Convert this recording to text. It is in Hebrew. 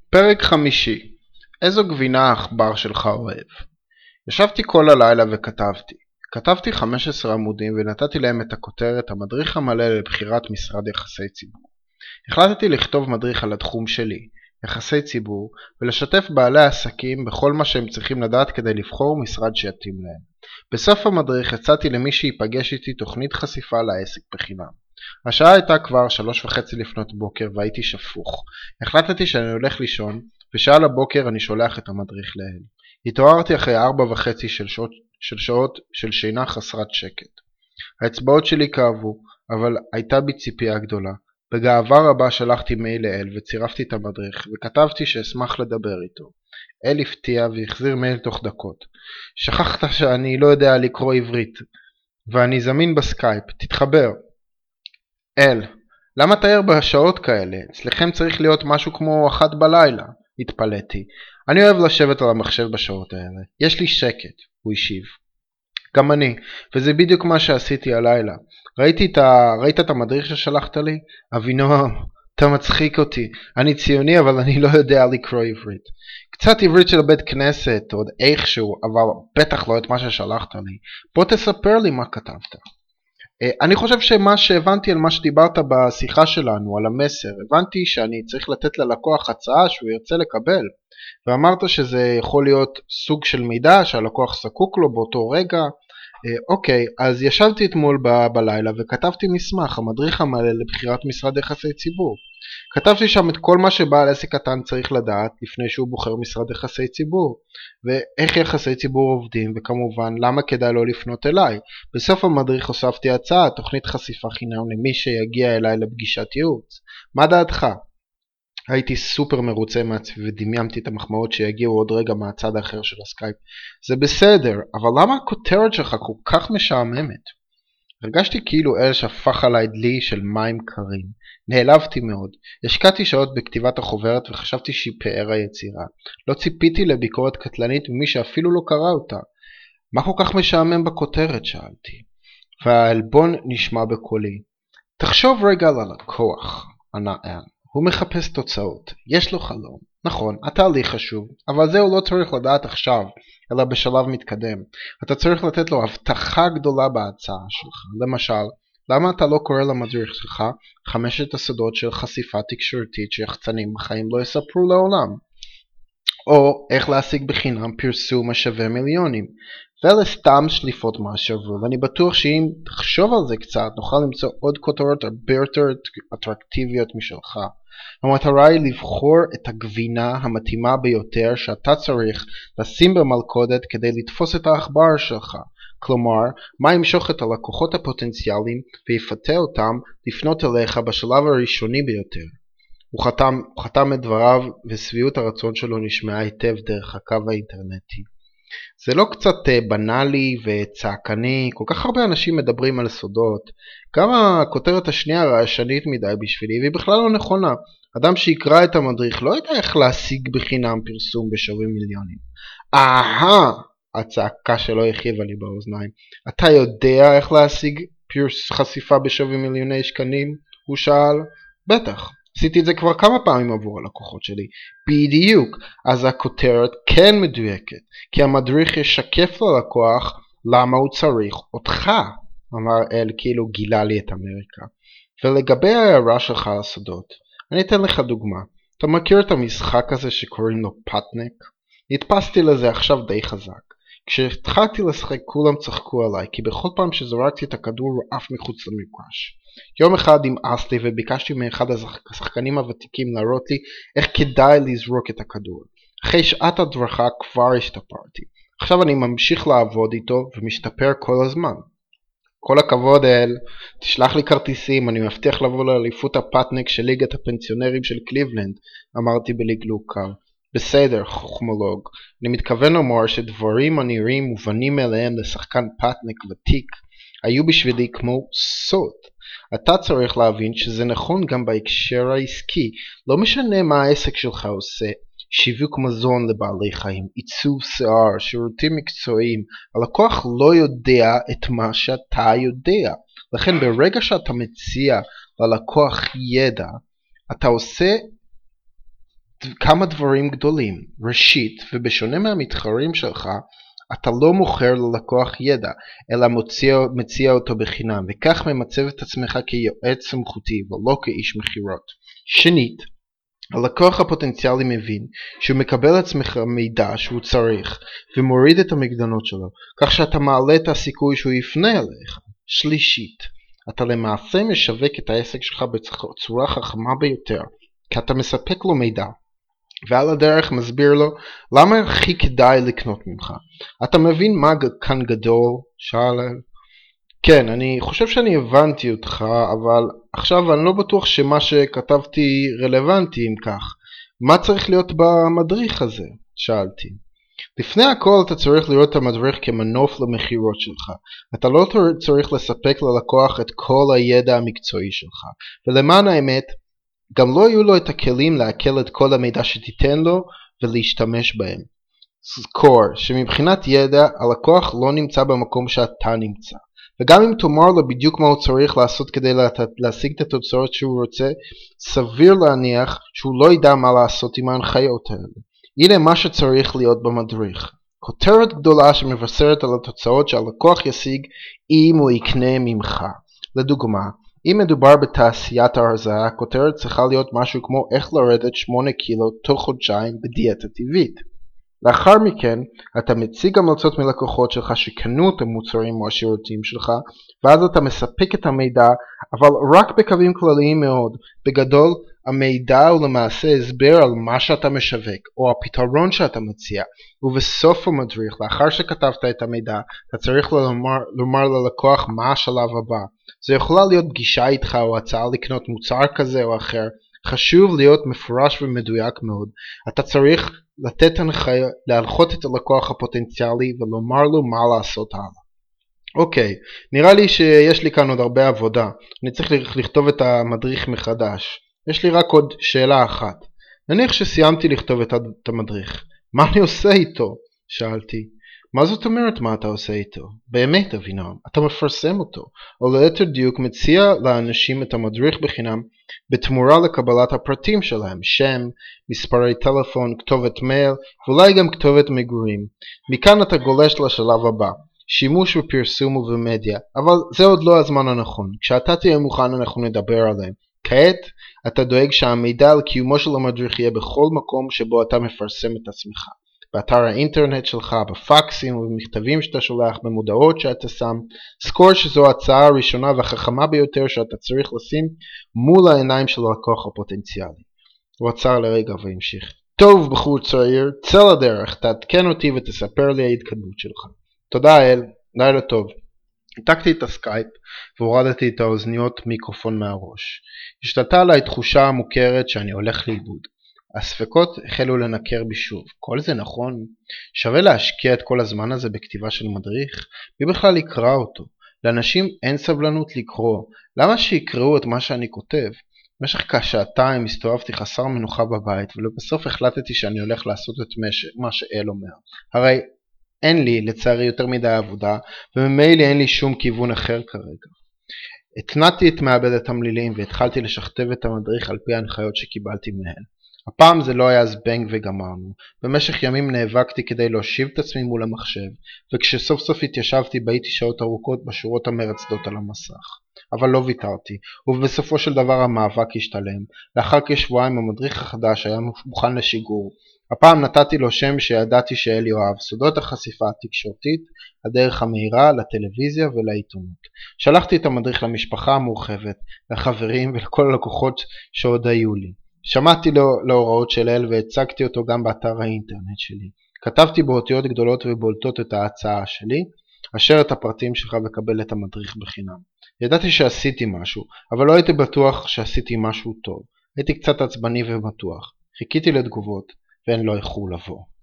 פרק 5. איזו גבינה העכבר שלך אוהב? ישבתי כל הלילה וכתבתי. כתבתי 15 עמודים ונתתי להם את הכותרת המדריך המלא לבחירת משרד יחסי ציבור. החלטתי לכתוב מדריך על התחום שלי, יחסי ציבור, ולשתף בעלי העסקים בכל מה שהם צריכים לדעת כדי לבחור משרד שיתאים להם. בסוף המדריך הצעתי למי שיפגש איתי תוכנית חשיפה לעסק בחינם. השעה הייתה כבר 3:30 לפנות בוקר והייתי שפוך. החלטתי שאני הולך לישון, ושעה לבוקר אני שולח את המדריך לאל. התעוררתי אחרי 4:30 שעות של שינה חסרת שקט. האצבעות שלי כאבו, אבל הייתה בי ציפייה גדולה. בגאווה רבה שלחתי מייל לאל וצירפתי את המדריך, וכתבתי שאשמח לדבר איתו. אל הפתיע והחזיר מייל תוך דקות. שכחת שאני לא יודע לקרוא עברית, ואני זמין בסקייפ, תתחבר. אל, למה תאר בשעות כאלה? אצלכם צריך להיות משהו כמו 1 בלילה. התפלאתי. אני אוהב לשבת על המחשב בשעות האלה. יש לי שקט, הוא השיב. גם אני, וזה בדיוק מה שעשיתי הלילה. ראית את המדריך ששלחת לי? אבינועם, אתה מצחיק אותי. אני ציוני אבל אני לא יודע לקרוא עברית. קצת עברית של בית כנסת, עוד איכשהו, אבל בטח לא את מה ששלחת לי. בוא תספר לי מה כתבת. אני חושב שמה שהבנתי על מה שדיברת בשיחה שלנו, על המסר, הבנתי שאני צריך לתת ללקוח הצעה שהוא ירצה לקבל, ואמרת שזה יכול להיות סוג של מידע שהלקוח זקוק לו באותו רגע. אוקיי, אז ישבתי אתמול בלילה וכתבתי מסמך, המדריך המלא לבחירת משרד יחסי ציבור. כתבתי שם את כל מה שבעל עסק קטן צריך לדעת לפני שהוא בוחר משרד יחסי ציבור, ואיך יחסי ציבור עובדים, וכמובן למה כדאי לא לפנות אליי. בסוף המדריך הוספתי הצעה, תוכנית חשיפה חינם למי שיגיע אליי לפגישת ייעוץ. מה דעתך? הייתי סופר מרוצה מעצמי ודמיינתי את המחמאות שיגיעו עוד רגע מהצד האחר של הסקייפ. זה בסדר, אבל למה הכותרת שלך כל כך משעממת? הרגשתי כאילו אל שפך עליי דלי של מים קרים. נעלבתי מאוד. השקעתי שעות בכתיבת החוברת וחשבתי שהיא פאר היצירה. לא ציפיתי לביקורת קטלנית ממי שאפילו לא קרא אותה. מה כל כך משעמם בכותרת? שאלתי. והעלבון נשמע בקולי. תחשוב רגע על הלקוח, ענה אל. הוא מחפש תוצאות. יש לו חלום. נכון, התהליך חשוב, אבל זה הוא לא צריך לדעת עכשיו, אלא בשלב מתקדם. אתה צריך לתת לו הבטחה גדולה בהצעה שלך. למשל, למה אתה לא קורא למדריך שלך 5 הסודות של חשיפה תקשורתית שיחצנים בחיים לא יספרו לעולם? או איך להשיג בחינם פרסום השווה מיליונים. ואלה סתם שליפות מהשרוול, ואני בטוח שאם תחשוב על זה קצת, נוכל למצוא עוד כותרות הרבה יותר אטרקטיביות משלך. המטרה היא לבחור את הגבינה המתאימה ביותר שאתה צריך לשים במלכודת כדי לתפוס את העכבר שלך. כלומר, מה ימשוך את הלקוחות הפוטנציאליים ויפתה אותם לפנות אליך בשלב הראשוני ביותר. הוא חתם את דבריו ושביעות הרצון שלו נשמעה היטב דרך הקו האינטרנטי. זה לא קצת בנאלי וצעקני, כל כך הרבה אנשים מדברים על סודות. גם הכותרת השנייה רעשנית מדי בשבילי והיא בכלל לא נכונה. אדם שיקרא את המדריך לא יודע איך להשיג בחינם פרסום בשווי מיליונים. הצעקה שלו הכאיבה לי באוזניים. אתה יודע איך להשיג חשיפה בשווי מיליוני שקלים? הוא שאל. בטח. עשיתי את זה כבר כמה פעמים עבור הלקוחות שלי. בדיוק. אז הכותרת כן מדויקת. כי המדריך ישקף ללקוח למה הוא צריך אותך. אמר אל כאילו גילה לי את אמריקה. ולגבי ההערה שלך על הסודות, אני אתן לך דוגמה. אתה מכיר את המשחק הזה שקוראים לו פאטנק? נתפסתי לזה עכשיו די חזק. כשהתחלתי לשחק כולם צחקו עליי, כי בכל פעם שזרקתי את הכדור הוא עף מחוץ למגרש. יום אחד נמאס לי וביקשתי מאחד השחקנים הוותיקים להראות לי איך כדאי לזרוק את הכדור. אחרי שעת הדרכה כבר השתפרתי. עכשיו אני ממשיך לעבוד איתו ומשתפר כל הזמן. כל הכבוד אל, תשלח לי כרטיסים, אני מבטיח לבוא לאליפות הפאטנק של ליגת הפנסיונרים של קליבלנד, אמרתי בלגלוג קר. בסדר, חוכמולוג. אני מתכוון לומר שדברים הנראים מובנים אליהם לשחקן פאטנק ותיק היו בשבילי כמו סוד. אתה צריך להבין שזה נכון גם בהקשר העסקי. לא משנה מה העסק שלך עושה, שיווק מזון לבעלי חיים, עיצוב שיער, שירותים מקצועיים, הלקוח לא יודע את מה שאתה יודע. לכן ברגע שאתה מציע ללקוח ידע, אתה עושה כמה דברים גדולים. ראשית, ובשונה מהמתחרים שלך, אתה לא מוכר ללקוח ידע, אלא מציע אותו בחינם, וכך ממצב את עצמך כיועץ סמכותי ולא כאיש מחירות. שנית, הלקוח הפוטנציאלי מבין שהוא מקבל עצמך מידע שהוא צריך ומוריד את המקדמות שלו, כך שאתה מעלה את הסיכוי שהוא יפנה אליך. שלישית, אתה למעשה משווק את העסק שלך בצורה חכמה ביותר, כי אתה מספק לו מידע, ועל הדרך מסביר לו למה הכי כדאי לקנות ממך. אתה מבין מה כאן גדול? שאל. כן, אני חושב שאני הבנתי אותך, אבל עכשיו אני לא בטוח שמה שכתבתי רלוונטי אם כך. מה צריך להיות במדריך הזה? שאלתי. לפני הכל אתה צריך לראות את המדריך כמנוף למחירות שלך. אתה לא צריך לספק ללקוח את כל הידע המקצועי שלך. ולמען האמת, גם לא יהיו לו את הכלים לעכל את כל המידע שתיתן לו ולהשתמש בהם. זכור שמבחינת ידע, הלקוח לא נמצא במקום שאתה נמצא. וגם אם תאמר לו בדיוק מה הוא צריך לעשות כדי להשיג את התוצאות שהוא רוצה, סביר להניח שהוא לא ידע מה לעשות עם ההנחיות האלה. הנה מה שצריך להיות במדריך. כותרת גדולה שמבשרת על התוצאות שהלקוח ישיג אם הוא יקנה ממך. לדוגמה, אם מדובר בתעשיית ההרזיה, הכותרת צריכה להיות משהו כמו איך לרדת 8 קילו תוך חודשיים בדיאטה טבעית. לאחר מכן, אתה מציג המלצות מלקוחות שלך שקנו את המוצרים או השירותים שלך, ואז אתה מספק את המידע, אבל רק בקווים כלליים מאוד. בגדול, המידע הוא למעשה הסבר על מה שאתה משווק, או הפתרון שאתה מציע, ובסוף המדריך, לאחר שכתבת את המידע, אתה צריך לומר ללקוח מה השלב הבא. זה יכולה להיות פגישה איתך או הצעה לקנות מוצר כזה או אחר. חשוב להיות מפורש ומדויק מאוד. אתה צריך לתת הנחיה, להנחות את הלקוח הפוטנציאלי ולומר לו מה לעשות הלאה. אוקיי, נראה לי שיש לי כאן עוד הרבה עבודה. אני צריך לכתוב את המדריך מחדש. יש לי רק עוד שאלה אחת. נניח שסיימתי לכתוב את המדריך. מה אני עושה איתו? שאלתי. מה זאת אומרת מה אתה עושה איתו? באמת אבינועם, אתה מפרסם אותו, או ליתר דיוק מציע לאנשים את המדריך בחינם בתמורה לקבלת הפרטים שלהם, שם, מספרי טלפון, כתובת מייל, ואולי גם כתובת מגורים. מכאן אתה גולש לשלב הבא, שימוש בפרסום ובמדיה, אבל זה עוד לא הזמן הנכון. כשאתה תהיה מוכן אנחנו נדבר עליהם. כעת אתה דואג שהמידע על קיומו של המדריך יהיה בכל מקום שבו אתה מפרסם את עצמך. באתר האינטרנט שלך, בפקסים ובמכתבים שאתה שולח, במודעות שאתה שם. זכור שזו ההצעה הראשונה והחכמה ביותר שאתה צריך לשים מול העיניים של הלקוח הפוטנציאלי. הוא עצר לרגע והמשיך. טוב בחור צעיר, צא לדרך, תעדכן אותי ותספר לי ההתקדמות שלך. תודה אל, לילה טוב. העתקתי את הסקייפ והורדתי את האוזניות מיקרופון מהראש. השתלטה עליי תחושה המוכרת שאני הולך לאיבוד. הספקות החלו לנקר בי שוב. כל זה נכון? שווה להשקיע את כל הזמן הזה בכתיבה של מדריך? מי בכלל יקרא אותו? לאנשים אין סבלנות לקרוא. למה שיקראו את מה שאני כותב? במשך כשעתיים הסתובבתי חסר מנוחה בבית, ולבסוף החלטתי שאני הולך לעשות את מה שאל אומר. הרי אין לי לצערי יותר מדי עבודה, וממילא אין לי שום כיוון אחר כרגע. התנעתי את מעבד המלילים והתחלתי לשכתב את המדריך על פי ההנחיות שקיבלתי מהן. הפעם זה לא היה זבנג וגמרנו. במשך ימים נאבקתי כדי להושיב את עצמי מול המחשב, וכשסוף סוף התיישבתי באיתי שעות ארוכות בשורות המרצדות על המסך. אבל לא ויתרתי, ובסופו של דבר המאבק השתלם. לאחר כשבועיים המדריך החדש היה מוכן לשיגור. הפעם נתתי לו שם שידעתי שאלי אוהב, סודות החשיפה התקשורתית, הדרך המהירה לטלוויזיה ולעיתונות. שלחתי את המדריך למשפחה המורחבת, לחברים ולכל הלקוחות שעוד היו לי. שמעתי להוראות של אל והצגתי אותו גם באתר האינטרנט שלי. כתבתי באותיות גדולות ובולטות את ההצעה שלי, אשר את הפרטים שלך וקבל את המדריך בחינם. ידעתי שעשיתי משהו, אבל לא הייתי בטוח שעשיתי משהו טוב. הייתי קצת עצבני ובטוח. חיכיתי לתגובות, והן לא איחרו לבוא.